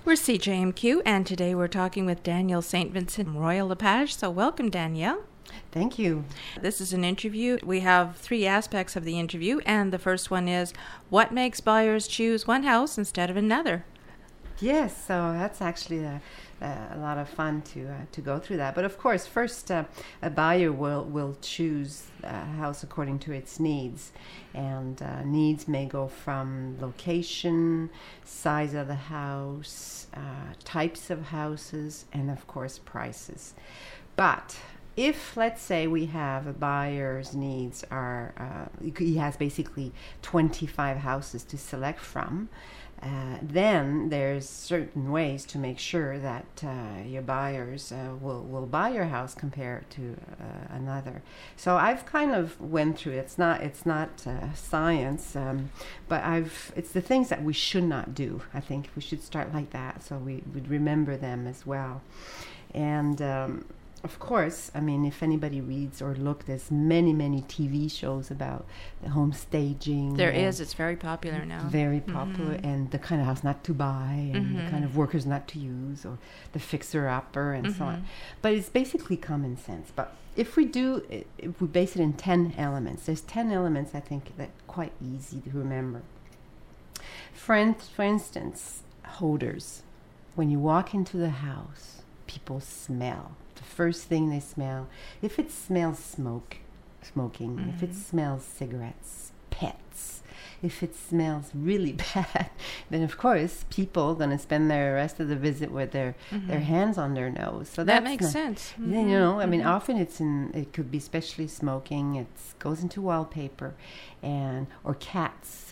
We're CJMQ, and today we're talking with Danielle St. Vincent from Royal LePage. So welcome, Danielle. Thank you. This is an interview. We have three aspects of the interview, and the first one is, what makes buyers choose one house instead of another? Yes, so that's actually a lot of fun to go through that. But of course, first a buyer will choose a house according to its needs, and needs may go from location, size of the house, types of houses, and of course prices. But if, let's say, we have a buyer's needs are, he has basically 25 houses to select from, then there's certain ways to make sure that your buyers will buy your house compared to another. So I've kind of went through it. It's not science, but it's the things that we should not do. I think we should start like that, so we would remember them as well. And of course, I mean, if anybody reads or look, there's many TV shows about the home staging. There is. It's very popular now. Very popular, and the kind of house not to buy, and the kind of workers not to use, or the fixer-upper, and so on. But it's basically common sense. But if we base it in 10 elements, there's 10 elements, I think, that are quite easy to remember. For instance, odors. When you walk into the house, people smell. The first thing they smell, if it smells smoking, if it smells cigarettes, pets, if it smells really bad, then of course people are going to spend the rest of the visit with their hands on their nose. So that makes sense. Yeah, you know, I mean, often it could be especially smoking. It goes into wallpaper, or cats.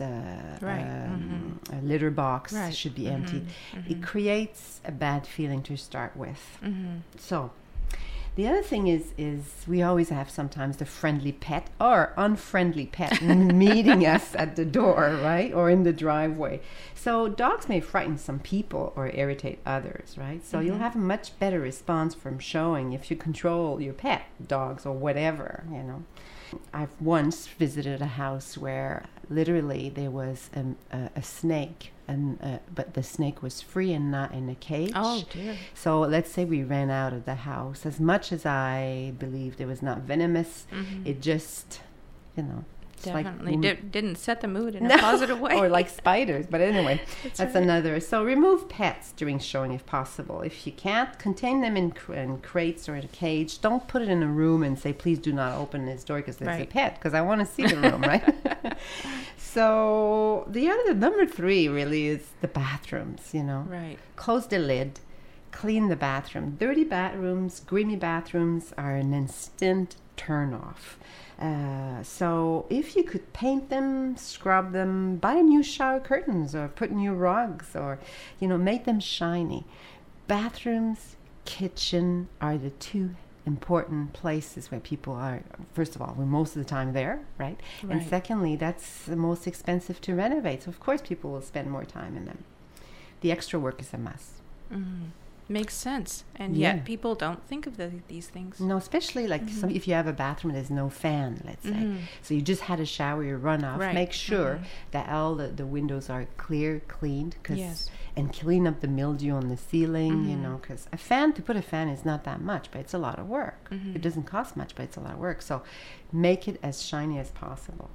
A litter box should be emptied. It creates a bad feeling to start with. So the other thing is we always have sometimes the friendly pet or unfriendly pet meeting us at the door, right? Or in the driveway. So dogs may frighten some people or irritate others, right? So you'll have a much better response from showing if you control your pet, dogs or whatever, you know. I've once visited a house where literally there was a snake, but the snake was free and not in a cage. Oh, dear. So let's say we ran out of the house. As much as I believed it was not venomous, it just, you know. Definitely didn't set the mood in a positive way. Or like spiders. But anyway, that's another. So remove pets during showing if possible. If you can't, contain them in crates or in a cage. Don't put it in a room and say, please do not open this door because there's a pet, because I want to see the room, right? So the other, number 3 really is the bathrooms, you know. Right. Close the lid. Clean the bathroom. Dirty bathrooms, grimy bathrooms are an instant turn off. So if you could paint them, scrub them, buy new shower curtains or put new rugs, or, you know, make them shiny. Bathrooms, kitchen are the 2 important places where people are, first of all, we're most of the time there, right? And secondly, that's the most expensive to renovate. So of course people will spend more time in them. The extra work is a must. Makes sense. And yet people don't think of these things. No, especially like if you have a bathroom, there's no fan, let's say. So you just had a shower, you run off. Make sure that all the windows are cleaned. And clean up the mildew on the ceiling, you know, because to put a fan is not that much, but it's a lot of work. It doesn't cost much, but it's a lot of work. So make it as shiny as possible.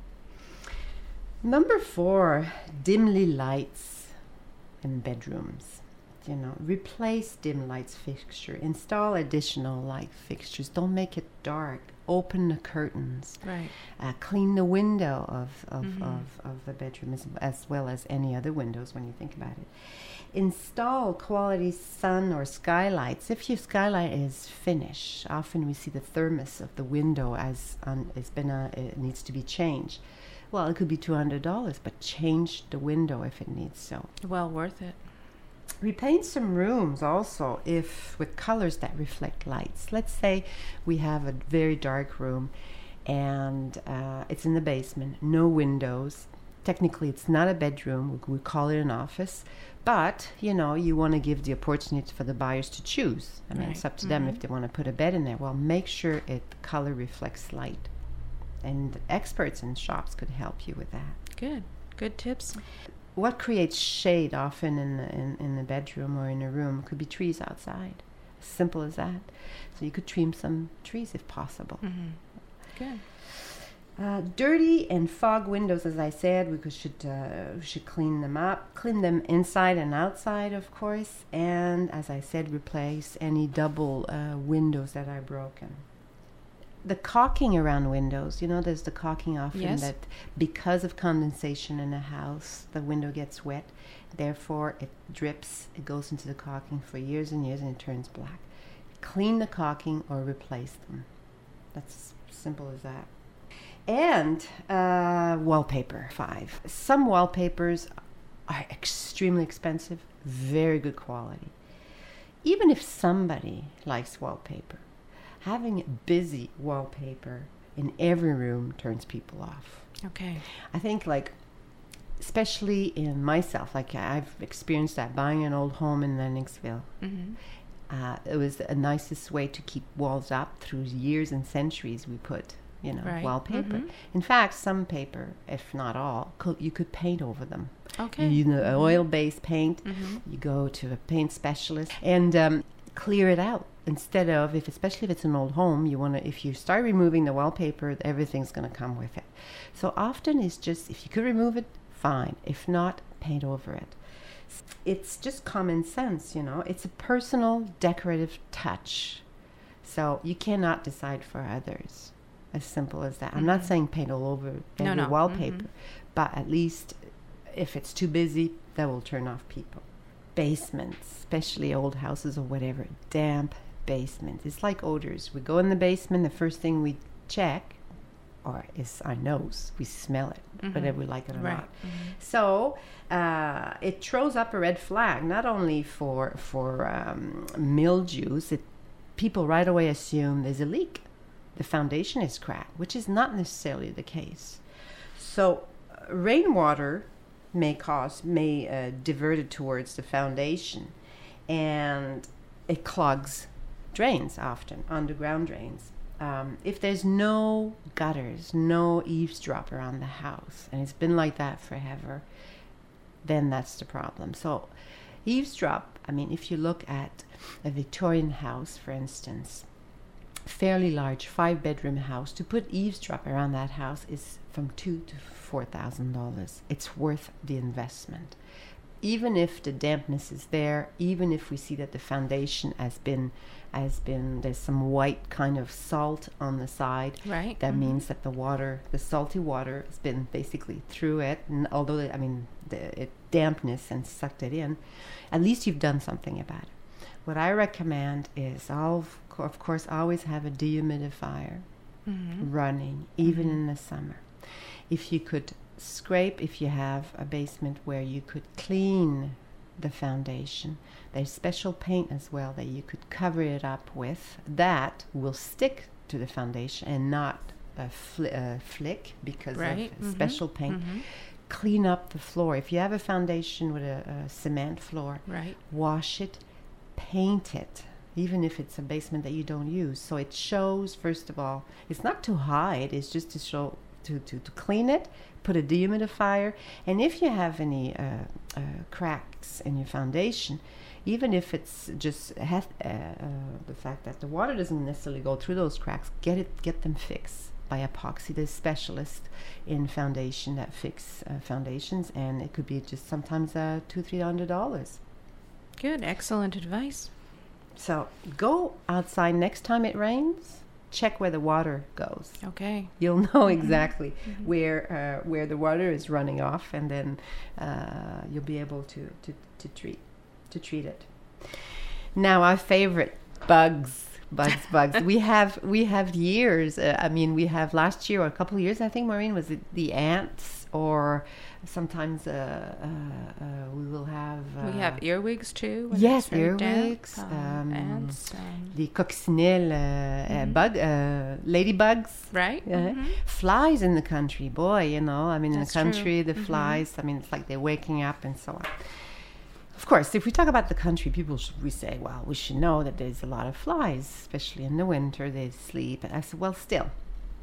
Number 4, dimly lights in bedrooms. You know, replace dim lights fixture. Install additional light fixtures. Don't make it dark. Open the curtains. Right. Clean the window of the bedroom as well as any other windows when you think about it. Install quality sun or skylights. If your skylight is finished, often we see the thermos of the window it needs to be changed. Well, it could be $200, but change the window if it needs so. Well worth it. Repaint some rooms also with colors that reflect lights. Let's say we have a very dark room and it's in the basement, no windows. Technically, it's not a bedroom. We call it an office. But, you know, you want to give the opportunity for the buyers to choose. I mean, it's up to them if they want to put a bed in there. Well, make sure the color reflects light. And experts in shops could help you with that. Good tips. what creates shade often in the bedroom or in a room could be trees outside. Simple as that. So you could trim some trees if possible. Mm-hmm. Good. Dirty and fog windows, as I said, we should clean them up. Clean them inside and outside, of course. And, as I said, replace any double windows that are broken. The caulking around windows, there's the caulking often that because of condensation in a house, the window gets wet. Therefore, it drips. It goes into the caulking for years and years and it turns black. Clean the caulking or replace them. That's simple as that. And wallpaper. 5. Some wallpapers are extremely expensive, very good quality. Even if somebody likes wallpaper, having busy wallpaper in every room turns people off. Okay. I think, especially in myself, I've experienced that buying an old home in Lennoxville. Mm-hmm. It was the nicest way to keep walls up through years and centuries. We put wallpaper. Mm-hmm. In fact, some paper, if not all, you could paint over them. Okay. Oil-based paint. Mm-hmm. You go to a paint specialist and clear it out. Instead of, especially if it's an old home, if you start removing the wallpaper, everything's going to come with it. So often it's just, if you could remove it, fine. If not, paint over it. It's just common sense, It's a personal decorative touch. So you cannot decide for others. As simple as that. Mm-hmm. I'm not saying paint all over every wallpaper, but at least if it's too busy, that will turn off people. Basements, especially old houses or whatever, damp basements. It's like odors. We go in the basement, the first thing we check is our nose. We smell it, whether we like it or not. Mm-hmm. So it throws up a red flag, not only for mildews. People right away assume there's a leak. The foundation is cracked, which is not necessarily the case. So rainwater may divert it towards the foundation, and it clogs drains often, underground drains. If there's no gutters, no eavesdrop around the house, and it's been like that forever, then that's the problem. So eavesdrop, if you look at a Victorian house, for instance, fairly large 5-bedroom house, to put eavesdrop around that house is from $2,000 to $4,000. It's worth the investment. Even if the dampness is there, even if we see that the foundation has been there's some white kind of salt on the side, right? That means that the salty water has been basically through it, and although it dampness and sucked it in, at least you've done something about it. What I recommend is, of course, always have a dehumidifier running, even in the summer. If you could scrape, if you have a basement where you could clean the foundation, there's special paint as well that you could cover it up with. That will stick to the foundation and not flick because of special paint. Mm-hmm. Clean up the floor. If you have a foundation with a cement floor, wash it, paint it, even if it's a basement that you don't use. So it shows, first of all, it's not to hide, it's just to show, to clean it, put a dehumidifier, and if you have any cracks in your foundation, even if it's just the fact that the water doesn't necessarily go through those cracks, get them fixed by epoxy. There's specialists in foundation that fix foundations, and it could be just sometimes $200-300. Good, excellent advice. So go outside next time it rains. Check where the water goes. Okay. You'll know exactly where the water is running off, and then you'll be able to treat it. Now, our favorite, bugs. We have years. We have last year or a couple of years, I think, Maureen, was it the ants, or sometimes we will have... we have earwigs too. Yes, earwigs. Ants. The coccinelle ladybugs. Right. Flies in the country, boy, in That's the country, true. the flies, it's like they're waking up and so on. Of course, if we talk about the country, we say, well, we should know that there's a lot of flies, especially in the winter. They sleep. And I said, well, still,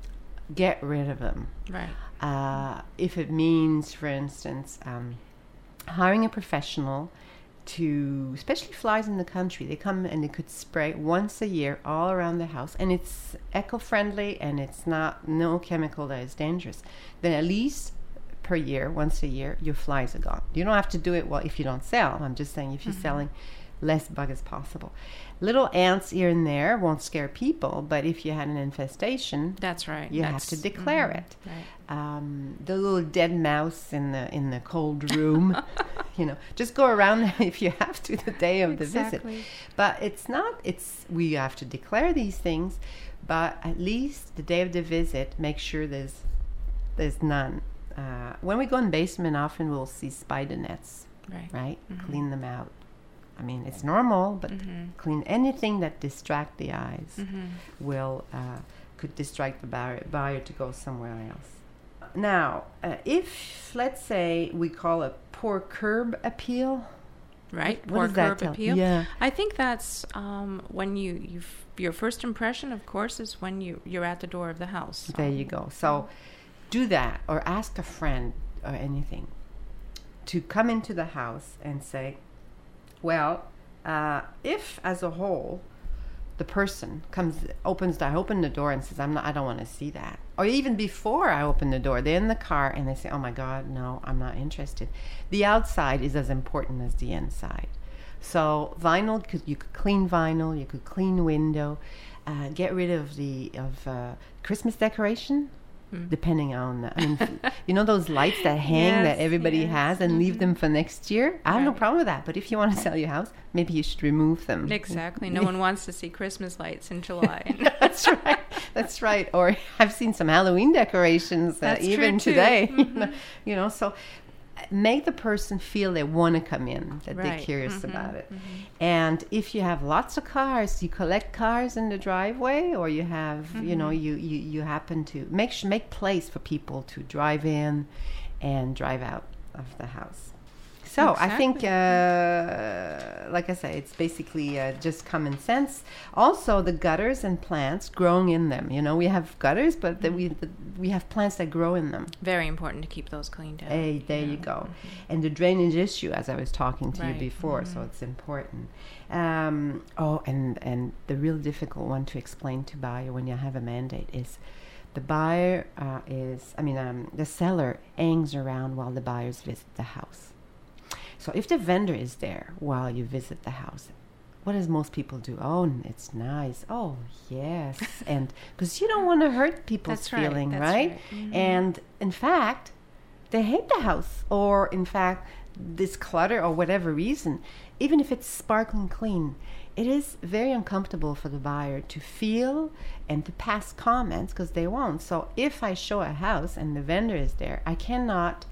get rid of them. Right. If it means, for instance, hiring a professional to, especially flies in the country, they come and they could spray once a year all around the house, and it's eco-friendly and it's not no chemical that is dangerous. Then at least per year, once a year, your flies are gone. You don't have to do it if you don't sell. I'm just saying if you're selling, less bug as possible. Little ants here and there won't scare people, but if you had an infestation, that's right. You have to declare it. Right. The little dead mouse in the cold room, just go around if you have to the day of the visit. But we have to declare these things, but at least the day of the visit, make sure there's none. When we go in the basement, often we'll see spider nets, right? Clean them out. I mean, it's normal, but clean anything that distract the eyes could distract the buyer to go somewhere else. Now, if, let's say, we call a poor curb appeal. Right, poor curb appeal. Yeah. I think that's when your first impression, of course, is when you're at the door of the house. There you go. So do that, or ask a friend or anything to come into the house and say, well, if as a whole the person I open the door and says, I don't want to see that. Or even before I open the door, they're in the car and they say, oh my God, no, I'm not interested. The outside is as important as the inside. So vinyl, you could clean vinyl, you could clean window, get rid of Christmas decoration. Depending on, those lights that hang that everybody has and leave them for next year. I have no problem with that. But if you want to sell your house, maybe you should remove them. Exactly. No one wants to see Christmas lights in July. That's right. That's right. Or I've seen some Halloween decorations even today. So make the person feel they want to come in, that they're curious about it. And if you have lots of cars, you collect cars in the driveway, or you have, you happen to make place for people to drive in and drive out of the house. So I think, like I say, it's basically just common sense. Also, the gutters and plants growing in them. We have gutters, but we have plants that grow in them. Very important to keep those cleaned out. Hey, there you go. And the drainage issue, as I was talking to you before, so it's important. And the real difficult one to explain to buyer when you have a mandate is the buyer the seller hangs around while the buyers visit the house. So if the vendor is there while you visit the house, what does most people do? Oh, it's nice. Oh, yes. And because you don't want to hurt people's feeling, right? And in fact, they hate the house, or in fact, this clutter or whatever reason, even if it's sparkling clean, it is very uncomfortable for the buyer to feel and to pass comments because they won't. So if I show a house and the vendor is there, I cannot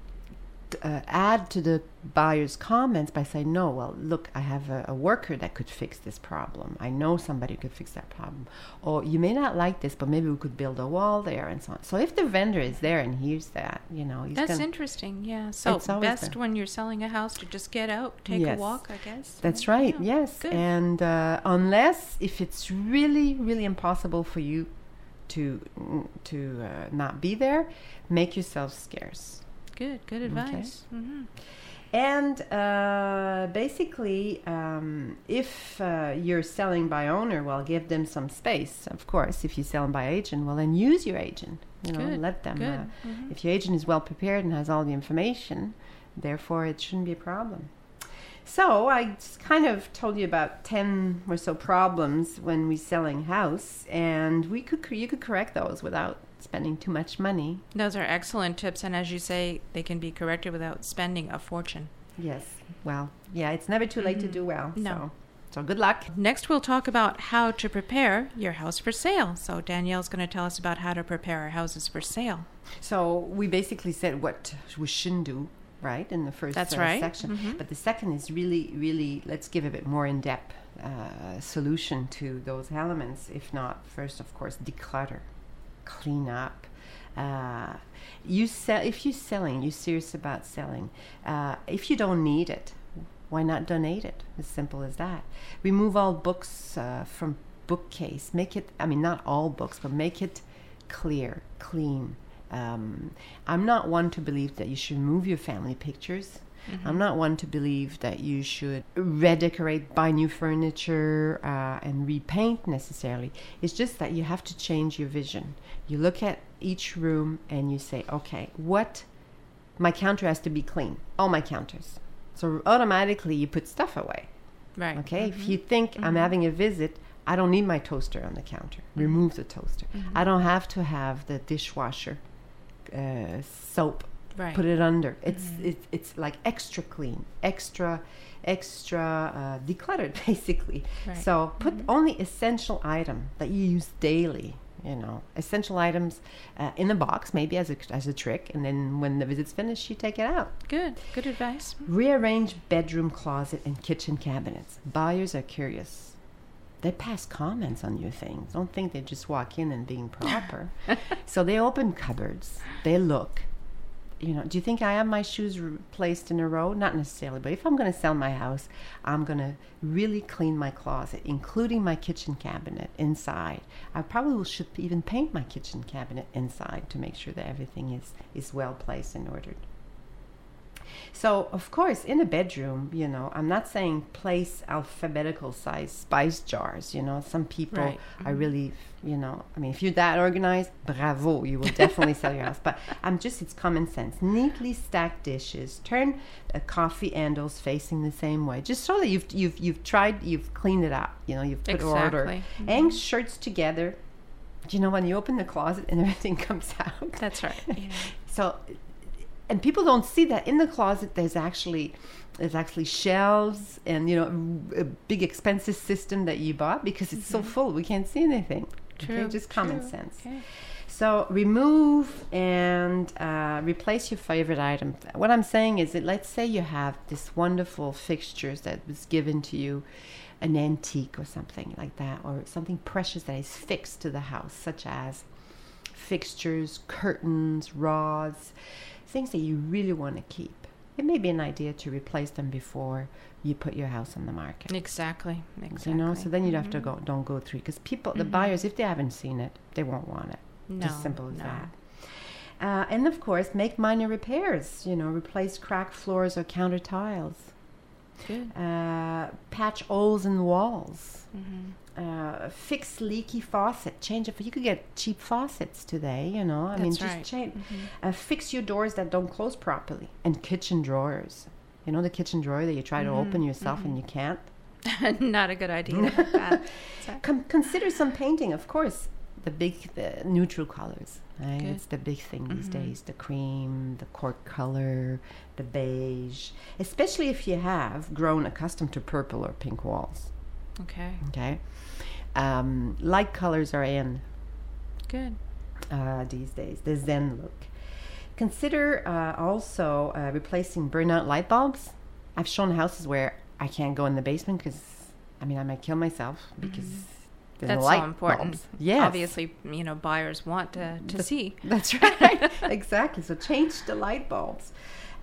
add to the buyer's comments by saying, no, well, look, I have a worker that could fix this problem. I know somebody who could fix that problem. Or you may not like this, but maybe we could build a wall there and so on. So if the vendor is there and hears that, he's That's interesting, yeah. So best when you're selling a house to just get out, take a walk, I guess. That's right, yes. Good. And unless, if it's really, really impossible for you to not be there, make yourself scarce. Good advice. Okay. And basically, if you're selling by owner, well, give them some space. Of course, if you're selling by agent, well, then use your agent. Let them. If your agent is well prepared and has all the information, therefore, it shouldn't be a problem. So I just kind of told you about 10 or so problems when we're selling house, and you could correct those without spending too much money. Those are excellent tips, and as you say, they can be corrected without spending a fortune. Yes. Well, yeah, it's never too late to do well. No. So good luck. Next, we'll talk about how to prepare your house for sale. So Danielle's going to tell us about how to prepare our houses for sale. So we basically said what we shouldn't do, right, in the first section. But the second is really, really, let's give a bit more in-depth solution to those elements. If not, first, of course, declutter. Clean up. If you're selling, you're serious about selling. If you don't need it, why not donate it? As simple as that. Remove all books from bookcase. Make it, not all books, but make it clear, clean. I'm not one to believe that you should remove your family pictures. I'm not one to believe that you should redecorate, buy new furniture, and repaint necessarily. It's just that you have to change your vision. You look at each room and you say, okay, my counter has to be clean. All my counters. So automatically you put stuff away. Right. Okay. If you think I'm having a visit, I don't need my toaster on the counter. Remove the toaster. I don't have to have the dishwasher soap. Right. Put it under. It's like extra clean, extra decluttered, basically. Right. So put only essential item that you use daily. Essential items in a box, maybe as a trick, and then when the visit's finished, you take it out. Good advice. Rearrange bedroom closet and kitchen cabinets. Buyers are curious. They pass comments on your things. Don't think they just walk in and being proper. So they open cupboards. They look. Do you think I have my shoes placed in a row? Not necessarily, but if I'm going to sell my house, I'm going to really clean my closet, including my kitchen cabinet inside. I probably should even paint my kitchen cabinet inside to make sure that everything is well placed and ordered. So, of course, in a bedroom, I'm not saying place alphabetical size spice jars. Some people are really, if you're that organized, bravo, you will definitely sell your house. But it's common sense. Neatly stacked dishes. Turn coffee handles facing the same way, just so that you've cleaned it up. You've put order. Hang shirts together. When you open the closet and everything comes out. That's right. Yeah. So. And people don't see that in the closet there's actually shelves and a big expensive system that you bought because it's so full we can't see anything. True. Okay? Just common sense. Okay. So remove and replace your favorite item. What I'm saying is that let's say you have this wonderful fixtures that was given to you, an antique or something like that, or something precious that is fixed to the house, such as fixtures, curtains, rods, things that you really want to keep. It may be an idea to replace them before you put your house on the market. Exactly. So then you'd have to don't go through, because people, the buyers, if they haven't seen it, they won't want it. No, just simple as that. And of course, make minor repairs. Replace cracked floors or counter tiles. Good. Patch holes in walls. Fix leaky faucet. Change it. You could get cheap faucets today. That's change. Fix your doors that don't close properly, and kitchen drawers. The kitchen drawer that you try to open yourself and you can't. Not a good idea. Consider some painting, of course. The neutral colors. Right? Good. It's the big thing these days. The cream, the cork color, the beige. Especially if you have grown accustomed to purple or pink walls. Okay. Light colors are in. Good. These days. The Zen look. Consider also replacing burnout light bulbs. I've shown houses where I can't go in the basement because, I might kill myself because there's no light so important. Bulbs. Yes. Obviously, buyers want to see. That's right. Exactly. So change the light bulbs.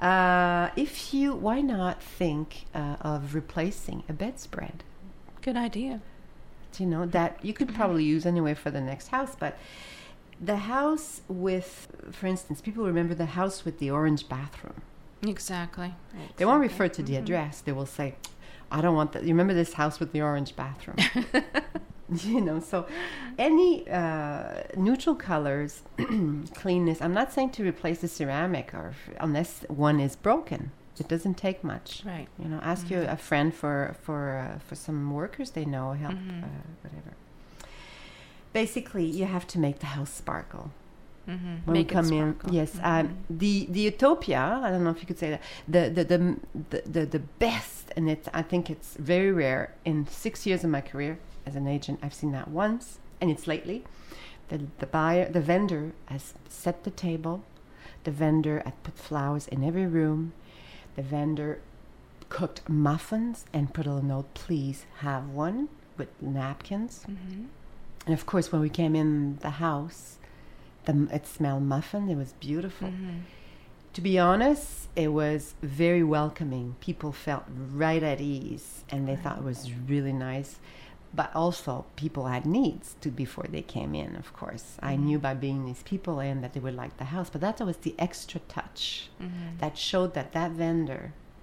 Why not think of replacing a bedspread? Good idea. That you could probably use anyway for the next house, but the house with, for instance, people remember the house with the orange bathroom. Exactly. They won't refer to the address. They will say, I don't want that. You remember this house with the orange bathroom? So any neutral colors, cleanness. I'm not saying to replace the ceramic unless one is broken. It doesn't take much. Right. Ask a friend for some workers they know, help, whatever. Basically, you have to make the house sparkle. When we come in, yes. The Utopia, I don't know if you could say that, the best, and I think it's very rare. In 6 years of my career as an agent, I've seen that once, and it's lately. The vendor has set the table. The vendor had put flowers in every room. The vendor cooked muffins and put a little note, please have one, with napkins. And of course, when we came in the house, it smelled muffin. It was beautiful. To be honest, it was very welcoming. People felt right at ease, and they thought it was really nice. But also, people had needs before they came in, of course. I knew by being these people in that they would like the house. But that was the extra touch that showed that vendor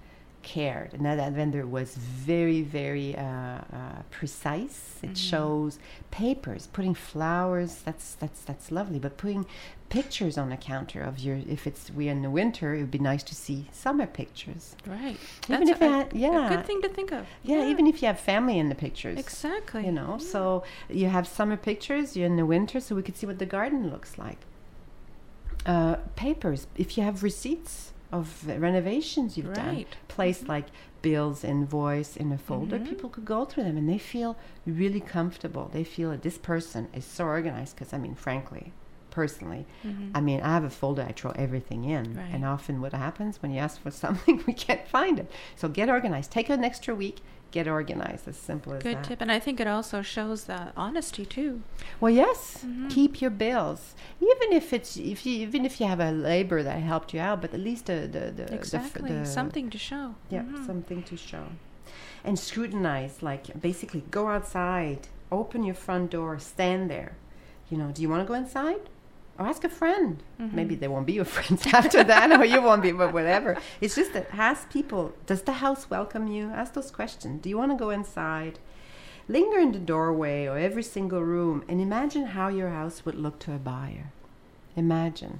cared, and that vendor was very, very precise. It shows papers, putting flowers. That's lovely, but putting pictures on the counter of your. If we're in the winter, it would be nice to see summer pictures. Right. Even That's if a good thing to think of. Yeah, even if you have family in the pictures. Exactly. You know, so you have summer pictures. You're in the winter, so we could see what the garden looks like. Papers. If you have receipts of renovations you've done, placed like bills, invoice in a folder, people could go through them and they feel really comfortable. They feel that this person is so organized, because I mean, frankly, personally, I mean, I have a folder I throw everything in, and often what happens when you ask for something, we can't find it. So get organized. Take an extra week. Get organized. As simple as that. Good tip. And I think it also shows that honesty too. Well, yes. Keep your bills, even if you have a labor that helped you out, but at least the something to show. Yeah, something to show. And scrutinize, like basically go outside, open your front door, stand there. You know, do you want to go inside? Or ask a friend. Maybe they won't be your friends after that, or you won't be, but whatever. It's just that ask people, does the house welcome you? Ask those questions. Do you want to go inside? Linger in the doorway or every single room and imagine how your house would look to a buyer. Imagine.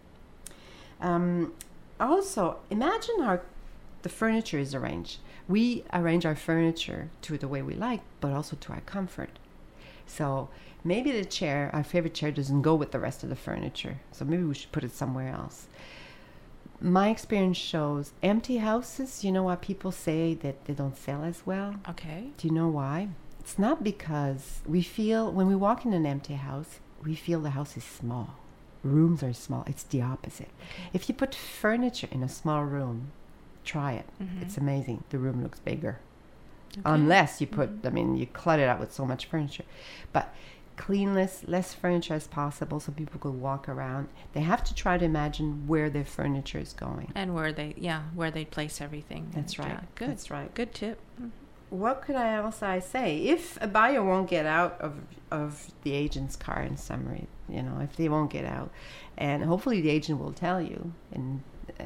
Also, imagine how the furniture is arranged. We arrange our furniture to the way we like, but also to our comfort. So maybe the chair, our favorite chair, doesn't go with the rest of the furniture. So maybe we should put it somewhere else. My experience shows empty houses, you know why people say that they don't sell as well? Okay. Do you know why? It's not because we feel, when we walk in an empty house, we feel the house is small. Rooms are small. It's the opposite. Okay. If you put furniture in a small room, try it. It's amazing. The room looks bigger. Okay. Unless you put, I mean, you clutter it out with so much furniture. But clean less furniture as possible so people could walk around. They have to try to imagine where their furniture is going. And where they place everything. That's right. Good. That's right. Good tip. What could I also say? If a buyer won't get out of the agent's car, in summary, you know, if they won't get out, and hopefully the agent will tell you, and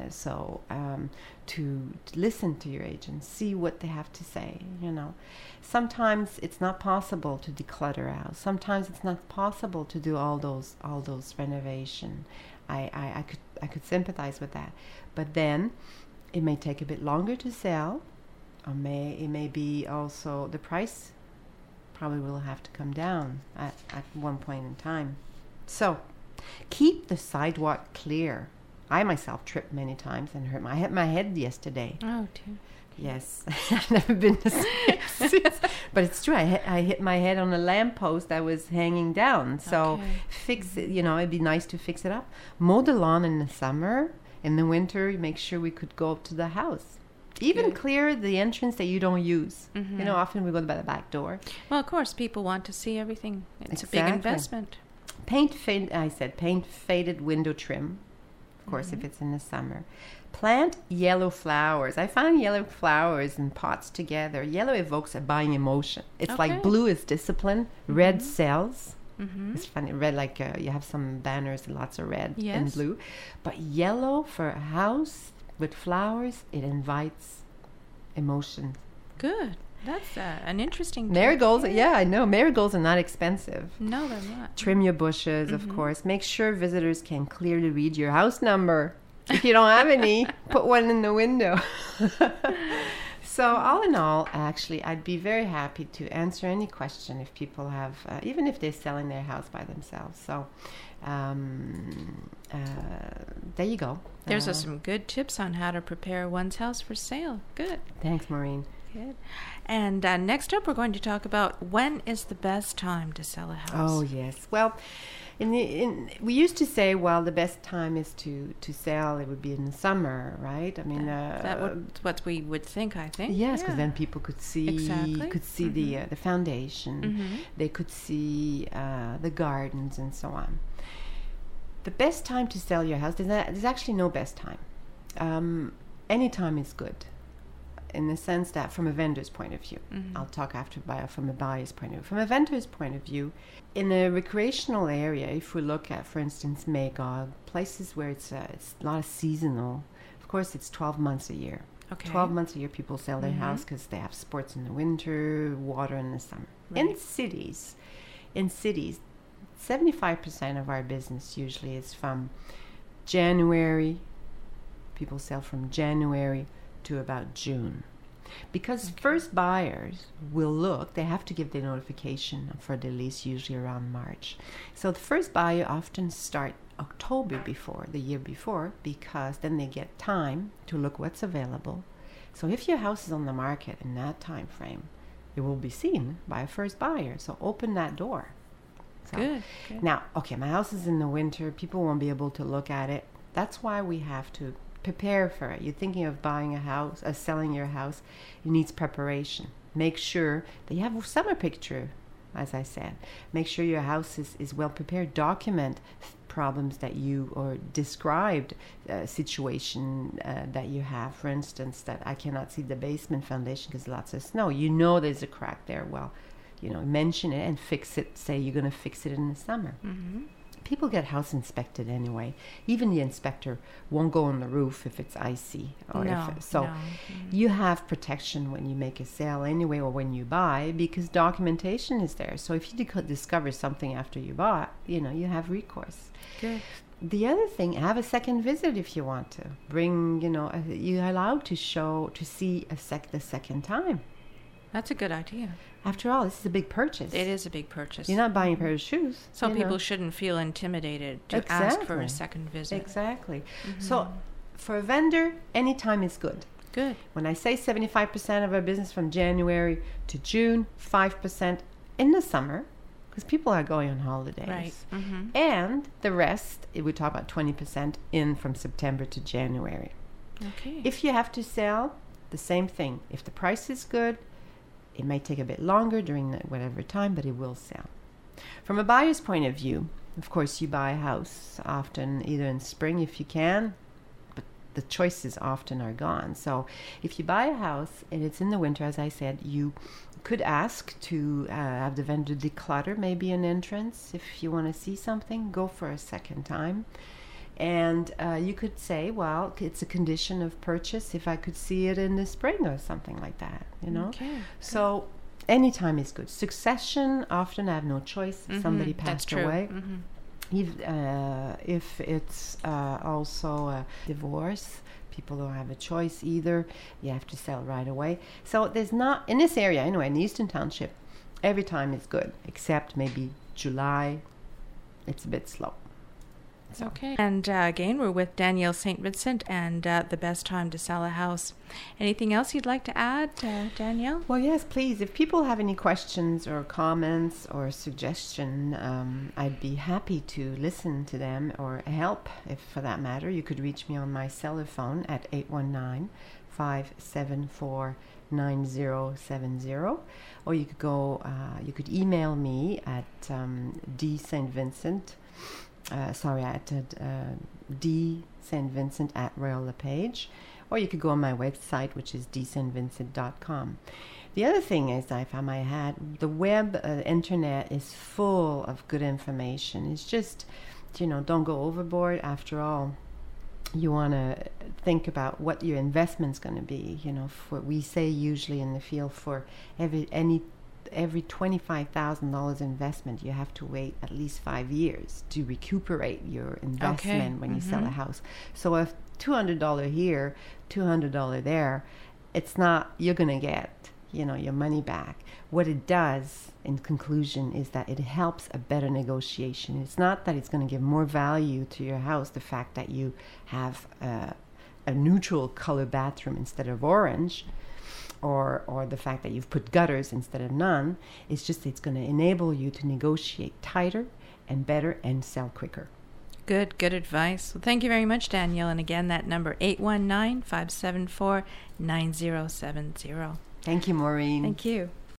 to listen to your agent, see what they have to say. You know, sometimes it's not possible to declutter a house. Sometimes it's not possible to do all those renovation. I could sympathize with that, but then it may take a bit longer to sell, or it may be also the price probably will have to come down at one point in time. So keep the sidewalk clear. I myself tripped many times and hit my head yesterday. Oh, dear. Yes, I've never been the same since. But it's true. I hit my head on a lamppost that was hanging down. So fix it. You know, it'd be nice to fix it up. Mow the lawn in the summer. In the winter, make sure we could go up to the house. Even clear the entrance that you don't use. You know, often we go by the back door. Well, of course, people want to see everything. It's a big investment. Paint faded window trim. Of course, if it's in the summer. Plant yellow flowers. I found yellow flowers in pots together. Yellow evokes a buying emotion. It's like blue is discipline, red sells. It's funny, red, like you have some banners, lots of red and blue. But yellow for a house with flowers, it invites emotion. Good. That's an interesting marigolds. Yeah, I know. Marigolds are not expensive. No, they're not. Trim your bushes, of course. Make sure visitors can clearly read your house number. If you don't have any, put one in the window. So all in all, actually, I'd be very happy to answer any question if people have, even if they're selling their house by themselves. So there you go. There's some good tips on how to prepare one's house for sale. Good. Thanks, Maureen. Good. And next up, we're going to talk about when is the best time to sell a house. Oh, yes. Well, we used to say, well, the best time is to sell. It would be in the summer, right? I mean, that's what we would think. I think. Yes, because then people could see the foundation. They could see the gardens and so on. The best time to sell your house, there's actually no best time. Any time is good. In the sense that from a vendor's point of view, I'll talk after from a buyer's point of view. From a vendor's point of view, in a recreational area, if we look at, for instance, Magog, places where it's a lot of seasonal, of course, it's 12 months a year. Okay. 12 months a year people sell their house because they have sports in the winter, water in the summer. Right. In cities, 75% of our business usually is from January. People sell from January to about June. Because first buyers will look, they have to give the notification for the lease usually around March. So the first buyer often start October before, the year before, because then they get time to look what's available. So if your house is on the market in that time frame, it will be seen by a first buyer. So open that door. So Good. now, okay, my house is in the winter. People won't be able to look at it. That's why we have to prepare for it. You're thinking of buying a house, selling your house. It needs preparation. Make sure that you have a summer picture, as I said. Make sure your house is well prepared. Document problems that you, or described situation that you have. For instance, that I cannot see the basement foundation because lots of snow. You know there's a crack there. Well, mention it and fix it. Say you're going to fix it in the summer. Mm-hmm. People get house inspected anyway. Even the inspector won't go on the roof if it's icy. You have protection when you make a sale anyway, or when you buy, because documentation is there. So if you discover something after you bought, you have recourse. Good. The other thing, have a second visit if you want to. Bring, you're allowed to see the second time. That's a good idea. After all, this is a big purchase. It is a big purchase. You're not buying a pair of shoes. So people shouldn't feel intimidated to ask for a second visit. Exactly. Mm-hmm. So for a vendor, any time is good. Good. When I say 75% of our business from January to June, 5% in the summer, because people are going on holidays. Right. Mm-hmm. And the rest, we talk about 20% in from September to January. Okay. If you have to sell, the same thing. If the price is good, it may take a bit longer during whatever time, but it will sell. From a buyer's point of view, of course, you buy a house often either in spring if you can, but the choices often are gone. So if you buy a house and it's in the winter, as I said, you could ask to have the vendor declutter maybe an entrance. If you want to see something, go for a second time. And you could say, well, it's a condition of purchase if I could see it in the spring or something like that, Okay. So any time is good. Succession, often I have no choice. If somebody passed away. Mm-hmm. If it's also a divorce, people don't have a choice either. You have to sell right away. So there's not, in this area anyway, in the Eastern Township, every time is good, except maybe July. It's a bit slow. So. Okay. And again, we're with Danielle St. Vincent and the best time to sell a house. Anything else you'd like to add, Danielle? Well, yes, please. If people have any questions or comments or suggestion, I'd be happy to listen to them or help, if for that matter. You could reach me on my cellular phone at 819-574-9070, or you could email me at dstvincent. At dstvincent@Royal-LePage, or you could go on my website, which is dstvincent.com. The other thing is, if I might add, the web, internet is full of good information. It's just, don't go overboard. After all, you want to think about what your investment's going to be. We say usually in the field for every $25,000 investment, you have to wait at least 5 years to recuperate your investment when you sell a house. So if $200 here, $200 there, it's not, you're going to get, your money back. What it does, in conclusion, is that it helps a better negotiation. It's not that it's going to give more value to your house, the fact that you have a neutral color bathroom instead of orange, or the fact that you've put gutters instead of none. It's just it's going to enable you to negotiate tighter and better and sell quicker. Good advice. Well, thank you very much, Danielle. And again, that number, 819-574-9070. Thank you, Maureen. Thank you.